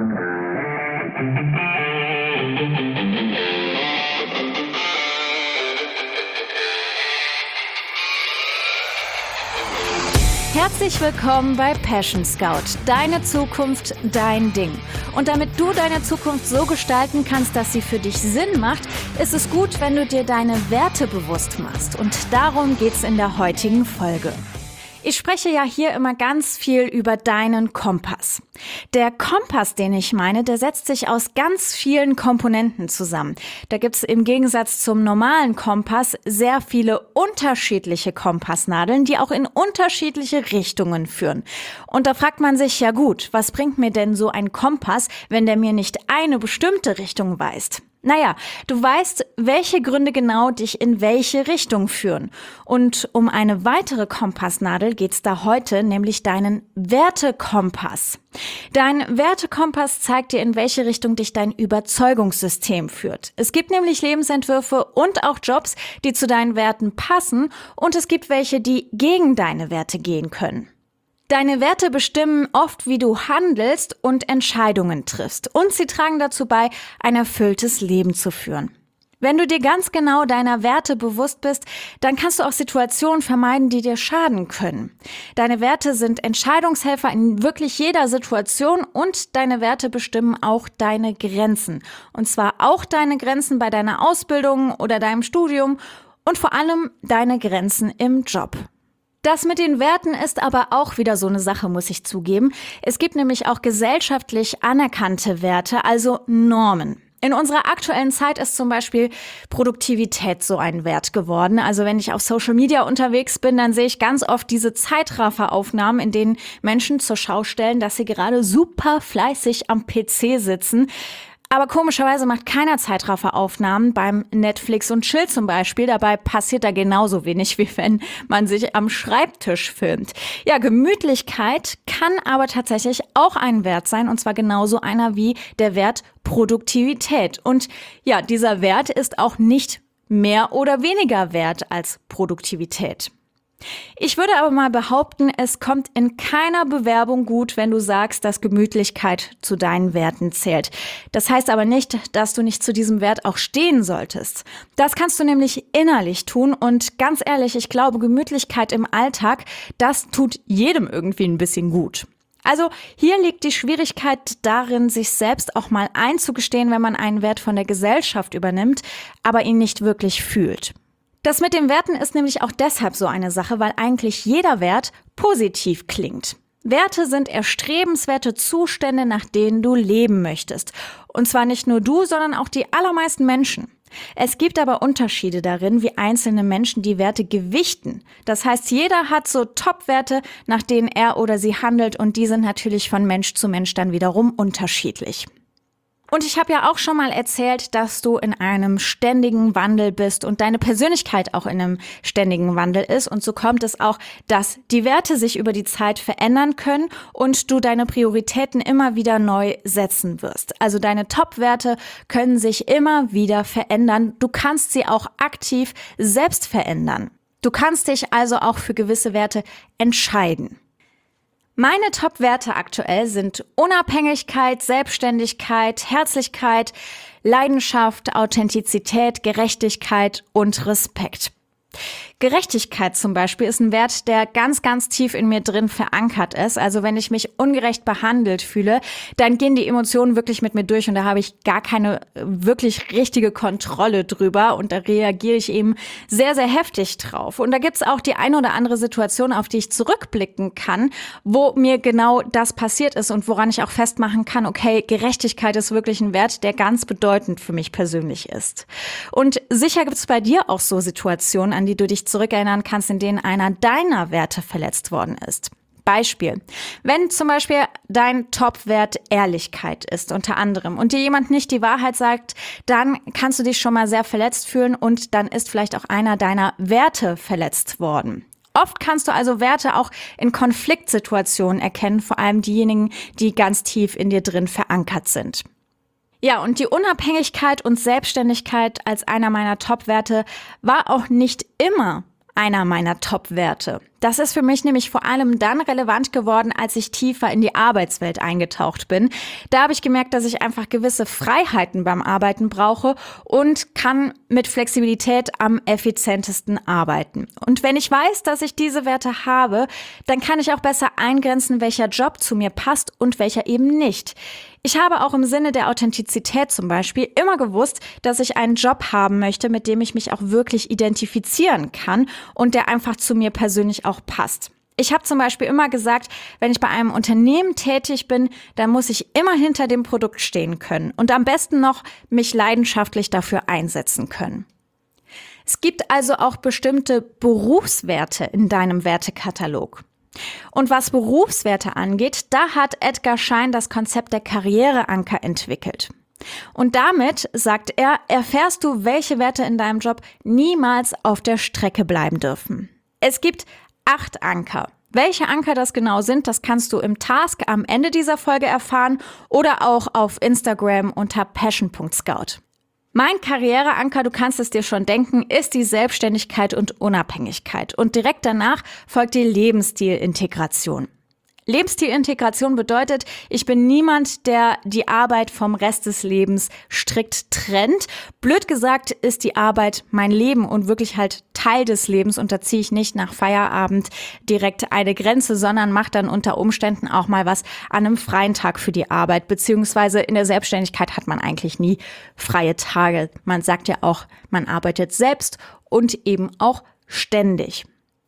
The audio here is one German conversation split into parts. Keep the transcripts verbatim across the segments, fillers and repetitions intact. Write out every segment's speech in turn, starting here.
Herzlich willkommen bei Passion Scout. Deine Zukunft, dein Ding. Und damit du deine Zukunft so gestalten kannst, dass sie für dich Sinn macht, ist es gut, wenn du dir deine Werte bewusst machst. Und darum geht's in der heutigen Folge. Ich spreche ja hier immer ganz viel über deinen Kompass. Der Kompass, den ich meine, der setzt sich aus ganz vielen Komponenten zusammen. Da gibt's im Gegensatz zum normalen Kompass sehr viele unterschiedliche Kompassnadeln, die auch in unterschiedliche Richtungen führen. Und da fragt man sich, ja gut, was bringt mir denn so ein Kompass, wenn der mir nicht eine bestimmte Richtung weist? Naja, du weißt, welche Gründe genau dich in welche Richtung führen. Und um eine weitere Kompassnadel geht's da heute, nämlich deinen Wertekompass. Dein Wertekompass zeigt dir, in welche Richtung dich dein Überzeugungssystem führt. Es gibt nämlich Lebensentwürfe und auch Jobs, die zu deinen Werten passen, und es gibt welche, die gegen deine Werte gehen können. Deine Werte bestimmen oft, wie du handelst und Entscheidungen triffst. Und sie tragen dazu bei, ein erfülltes Leben zu führen. Wenn du dir ganz genau deiner Werte bewusst bist, dann kannst du auch Situationen vermeiden, die dir schaden können. Deine Werte sind Entscheidungshelfer in wirklich jeder Situation, und deine Werte bestimmen auch deine Grenzen. Und zwar auch deine Grenzen bei deiner Ausbildung oder deinem Studium und vor allem deine Grenzen im Job. Das mit den Werten ist aber auch wieder so eine Sache, muss ich zugeben. Es gibt nämlich auch gesellschaftlich anerkannte Werte, also Normen. In unserer aktuellen Zeit ist zum Beispiel Produktivität so ein Wert geworden. Also wenn ich auf Social Media unterwegs bin, dann sehe ich ganz oft diese Zeitrafferaufnahmen, in denen Menschen zur Schau stellen, dass sie gerade super fleißig am P C sitzen. Aber komischerweise macht keiner Zeitrafferaufnahmen beim Netflix und Chill zum Beispiel. Dabei passiert da genauso wenig, wie wenn man sich am Schreibtisch filmt. Ja, Gemütlichkeit kann aber tatsächlich auch ein Wert sein, und zwar genauso einer wie der Wert Produktivität. Und ja, dieser Wert ist auch nicht mehr oder weniger wert als Produktivität. Ich würde aber mal behaupten, es kommt in keiner Bewerbung gut, wenn du sagst, dass Gemütlichkeit zu deinen Werten zählt. Das heißt aber nicht, dass du nicht zu diesem Wert auch stehen solltest. Das kannst du nämlich innerlich tun, und ganz ehrlich, ich glaube, Gemütlichkeit im Alltag, das tut jedem irgendwie ein bisschen gut. Also hier liegt die Schwierigkeit darin, sich selbst auch mal einzugestehen, wenn man einen Wert von der Gesellschaft übernimmt, aber ihn nicht wirklich fühlt. Das mit den Werten ist nämlich auch deshalb so eine Sache, weil eigentlich jeder Wert positiv klingt. Werte sind erstrebenswerte Zustände, nach denen du leben möchtest. Und zwar nicht nur du, sondern auch die allermeisten Menschen. Es gibt aber Unterschiede darin, wie einzelne Menschen die Werte gewichten. Das heißt, jeder hat so Top-Werte, nach denen er oder sie handelt, und die sind natürlich von Mensch zu Mensch dann wiederum unterschiedlich. Und ich habe ja auch schon mal erzählt, dass du in einem ständigen Wandel bist und deine Persönlichkeit auch in einem ständigen Wandel ist. Und so kommt es auch, dass die Werte sich über die Zeit verändern können und du deine Prioritäten immer wieder neu setzen wirst. Also deine Top-Werte können sich immer wieder verändern. Du kannst sie auch aktiv selbst verändern. Du kannst dich also auch für gewisse Werte entscheiden. Meine Top-Werte aktuell sind Unabhängigkeit, Selbstständigkeit, Herzlichkeit, Leidenschaft, Authentizität, Gerechtigkeit und Respekt. Gerechtigkeit zum Beispiel ist ein Wert, der ganz, ganz tief in mir drin verankert ist. Also wenn ich mich ungerecht behandelt fühle, dann gehen die Emotionen wirklich mit mir durch, und da habe ich gar keine wirklich richtige Kontrolle drüber, und da reagiere ich eben sehr, sehr heftig drauf. Und da gibt's auch die eine oder andere Situation, auf die ich zurückblicken kann, wo mir genau das passiert ist und woran ich auch festmachen kann, okay, Gerechtigkeit ist wirklich ein Wert, der ganz bedeutend für mich persönlich ist. Und sicher gibt's bei dir auch so Situationen, an die du dich zurückerinnern kannst, in denen einer deiner Werte verletzt worden ist. Beispiel: Wenn zum Beispiel dein Top-Wert Ehrlichkeit ist, unter anderem, und dir jemand nicht die Wahrheit sagt, dann kannst du dich schon mal sehr verletzt fühlen, und dann ist vielleicht auch einer deiner Werte verletzt worden. Oft kannst du also Werte auch in Konfliktsituationen erkennen, vor allem diejenigen, die ganz tief in dir drin verankert sind. Ja, und die Unabhängigkeit und Selbstständigkeit als einer meiner Top-Werte war auch nicht immer einer meiner Top-Werte. Das ist für mich nämlich vor allem dann relevant geworden, als ich tiefer in die Arbeitswelt eingetaucht bin. Da habe ich gemerkt, dass ich einfach gewisse Freiheiten beim Arbeiten brauche und kann mit Flexibilität am effizientesten arbeiten. Und wenn ich weiß, dass ich diese Werte habe, dann kann ich auch besser eingrenzen, welcher Job zu mir passt und welcher eben nicht. Ich habe auch im Sinne der Authentizität zum Beispiel immer gewusst, dass ich einen Job haben möchte, mit dem ich mich auch wirklich identifizieren kann und der einfach zu mir persönlich auch passt. Ich habe zum Beispiel immer gesagt, wenn ich bei einem Unternehmen tätig bin, dann muss ich immer hinter dem Produkt stehen können und am besten noch mich leidenschaftlich dafür einsetzen können. Es gibt also auch bestimmte Berufswerte in deinem Wertekatalog. Und was Berufswerte angeht, da hat Edgar Schein das Konzept der Karriereanker entwickelt. Und damit, sagt er, erfährst du, welche Werte in deinem Job niemals auf der Strecke bleiben dürfen. Es gibt acht Anker. Welche Anker das genau sind, das kannst du im Task am Ende dieser Folge erfahren oder auch auf Instagram unter passion punkt scout. Mein Karriereanker, du kannst es dir schon denken, ist die Selbstständigkeit und Unabhängigkeit. Und direkt danach folgt die Lebensstilintegration. Lebensstilintegration bedeutet, ich bin niemand, der die Arbeit vom Rest des Lebens strikt trennt. Blöd gesagt ist die Arbeit mein Leben und wirklich halt Teil des Lebens, und da ziehe ich nicht nach Feierabend direkt eine Grenze, sondern mache dann unter Umständen auch mal was an einem freien Tag für die Arbeit, beziehungsweise in der Selbstständigkeit hat man eigentlich nie freie Tage. Man sagt ja auch, man arbeitet selbst und eben auch ständig.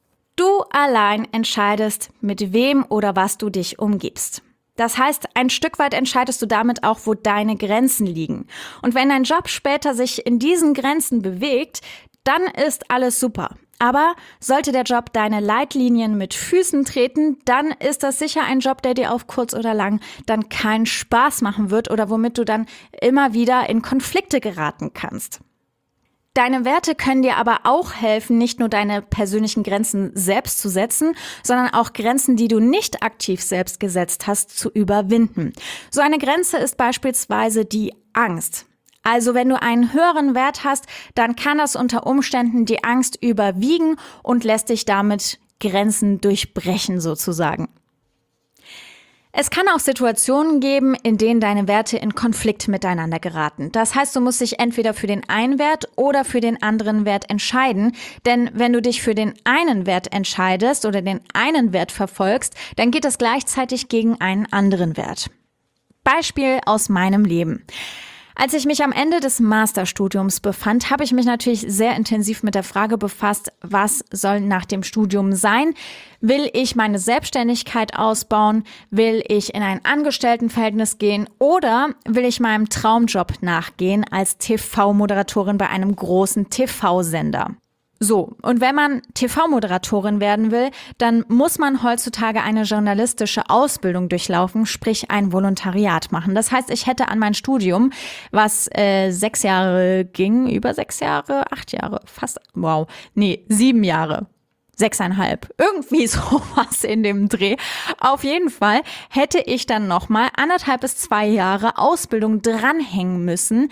Du allein entscheidest, mit wem oder was du dich umgibst. Das heißt, ein Stück weit entscheidest du damit auch, wo deine Grenzen liegen. Und wenn dein Job später sich in diesen Grenzen bewegt, dann ist alles super. Aber sollte der Job deine Leitlinien mit Füßen treten, dann ist das sicher ein Job, der dir auf kurz oder lang dann keinen Spaß machen wird oder womit du dann immer wieder in Konflikte geraten kannst. Deine Werte können dir aber auch helfen, nicht nur deine persönlichen Grenzen selbst zu setzen, sondern auch Grenzen, die du nicht aktiv selbst gesetzt hast, zu überwinden. So eine Grenze ist beispielsweise die Angst. Also wenn du einen höheren Wert hast, dann kann das unter Umständen die Angst überwiegen und lässt dich damit Grenzen durchbrechen sozusagen. Es kann auch Situationen geben, in denen deine Werte in Konflikt miteinander geraten. Das heißt, du musst dich entweder für den einen Wert oder für den anderen Wert entscheiden. Denn wenn du dich für den einen Wert entscheidest oder den einen Wert verfolgst, dann geht das gleichzeitig gegen einen anderen Wert. Beispiel aus meinem Leben. Als ich mich am Ende des Masterstudiums befand, habe ich mich natürlich sehr intensiv mit der Frage befasst, was soll nach dem Studium sein? Will ich meine Selbstständigkeit ausbauen? Will ich in ein Angestelltenverhältnis gehen? Oder will ich meinem Traumjob nachgehen als T V-Moderatorin bei einem großen T V-Sender? So, und wenn man T V-Moderatorin werden will, dann muss man heutzutage eine journalistische Ausbildung durchlaufen, sprich ein Volontariat machen. Das heißt, ich hätte an mein Studium, was äh, sechs Jahre ging, über sechs Jahre, acht Jahre, fast, wow, nee, sieben Jahre. Sechseinhalb, irgendwie sowas in dem Dreh. Auf jeden Fall hätte ich dann nochmal anderthalb bis zwei Jahre Ausbildung dranhängen müssen.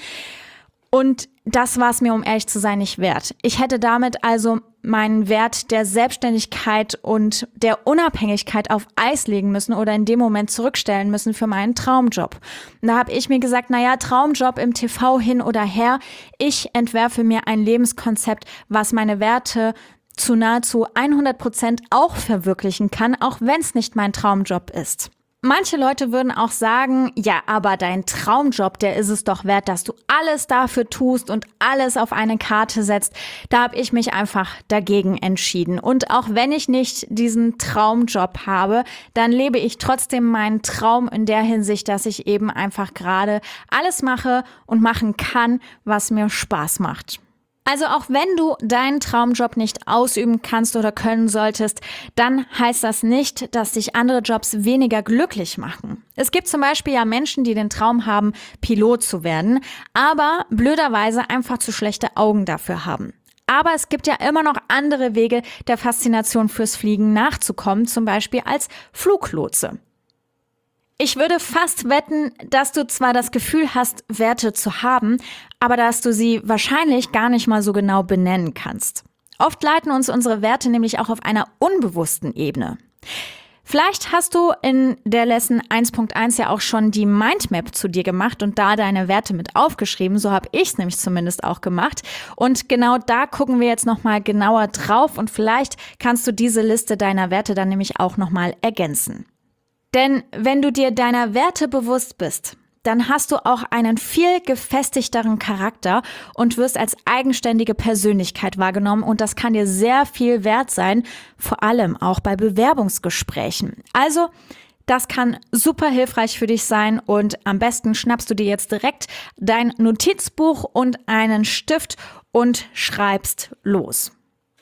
Und das war es mir, um ehrlich zu sein, nicht wert. Ich hätte damit also meinen Wert der Selbstständigkeit und der Unabhängigkeit auf Eis legen müssen oder in dem Moment zurückstellen müssen für meinen Traumjob. Und da habe ich mir gesagt, naja, Traumjob im T V hin oder her. Ich entwerfe mir ein Lebenskonzept, was meine Werte zu nahezu hundert Prozent auch verwirklichen kann, auch wenn es nicht mein Traumjob ist. Manche Leute würden auch sagen, ja, aber dein Traumjob, der ist es doch wert, dass du alles dafür tust und alles auf eine Karte setzt. Da habe ich mich einfach dagegen entschieden. Und auch wenn ich nicht diesen Traumjob habe, dann lebe ich trotzdem meinen Traum in der Hinsicht, dass ich eben einfach gerade alles mache und machen kann, was mir Spaß macht. Also auch wenn du deinen Traumjob nicht ausüben kannst oder können solltest, dann heißt das nicht, dass dich andere Jobs weniger glücklich machen. Es gibt zum Beispiel ja Menschen, die den Traum haben, Pilot zu werden, aber blöderweise einfach zu schlechte Augen dafür haben. Aber es gibt ja immer noch andere Wege, der Faszination fürs Fliegen nachzukommen, zum Beispiel als Fluglotse. Ich würde fast wetten, dass du zwar das Gefühl hast, Werte zu haben, aber dass du sie wahrscheinlich gar nicht mal so genau benennen kannst. Oft leiten uns unsere Werte nämlich auch auf einer unbewussten Ebene. Vielleicht hast du in der Lesson eins Punkt eins ja auch schon die Mindmap zu dir gemacht und da deine Werte mit aufgeschrieben. So habe ich es nämlich zumindest auch gemacht. Und genau da gucken wir jetzt nochmal genauer drauf und vielleicht kannst du diese Liste deiner Werte dann nämlich auch nochmal ergänzen. Denn wenn du dir deiner Werte bewusst bist, dann hast du auch einen viel gefestigteren Charakter und wirst als eigenständige Persönlichkeit wahrgenommen und das kann dir sehr viel wert sein, vor allem auch bei Bewerbungsgesprächen. Also, das kann super hilfreich für dich sein und am besten schnappst du dir jetzt direkt dein Notizbuch und einen Stift und schreibst los.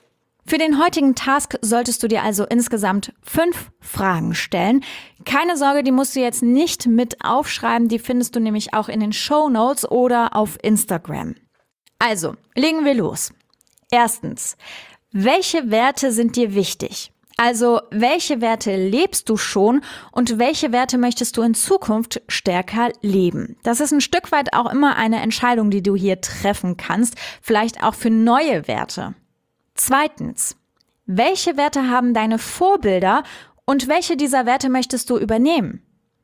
Für den heutigen Task solltest du dir also insgesamt fünf Fragen stellen. Keine Sorge, die musst du jetzt nicht mit aufschreiben, die findest du nämlich auch in den Shownotes oder auf Instagram. Also, legen wir los. Erstens, welche Werte sind dir wichtig? Also, welche Werte lebst du schon und welche Werte möchtest du in Zukunft stärker leben? Das ist ein Stück weit auch immer eine Entscheidung, die du hier treffen kannst, vielleicht auch für neue Werte. Zweitens, welche Werte haben deine Vorbilder und welche dieser Werte möchtest du übernehmen?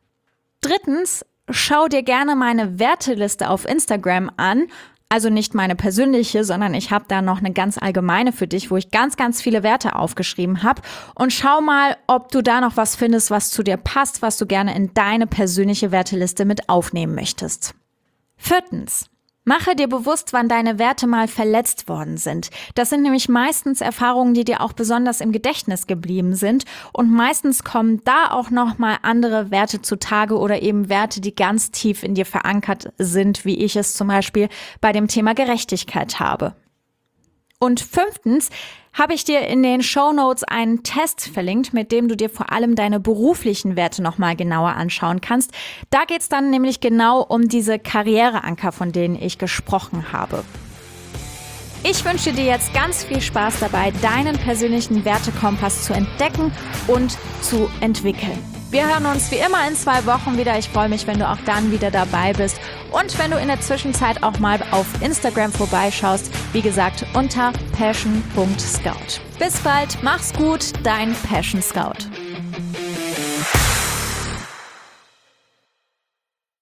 Drittens, schau dir gerne meine Werteliste auf Instagram an, also nicht meine persönliche, sondern ich habe da noch eine ganz allgemeine für dich, wo ich ganz, ganz viele Werte aufgeschrieben habe und schau mal, ob du da noch was findest, was zu dir passt, was du gerne in deine persönliche Werteliste mit aufnehmen möchtest. Viertens, mache dir bewusst, wann deine Werte mal verletzt worden sind. Das sind nämlich meistens Erfahrungen, die dir auch besonders im Gedächtnis geblieben sind. Und meistens kommen da auch nochmal andere Werte zutage oder eben Werte, die ganz tief in dir verankert sind, wie ich es zum Beispiel bei dem Thema Gerechtigkeit habe. Und fünftens habe ich dir in den Shownotes einen Test verlinkt, mit dem du dir vor allem deine beruflichen Werte nochmal genauer anschauen kannst. Da geht es dann nämlich genau um diese Karriereanker, von denen ich gesprochen habe. Ich wünsche dir jetzt ganz viel Spaß dabei, deinen persönlichen Wertekompass zu entdecken und zu entwickeln. Wir hören uns wie immer in zwei Wochen wieder. Ich freue mich, wenn du auch dann wieder dabei bist und wenn du in der Zwischenzeit auch mal auf Instagram vorbeischaust. Wie gesagt, unter passion punkt scout. Bis bald, mach's gut, dein Passion Scout.